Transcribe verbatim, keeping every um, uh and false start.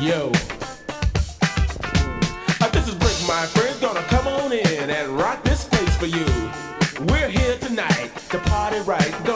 Yo, uh, this is Brick, my friend. Gonna come on in and rock this place for you. We're here tonight to party right. Gonna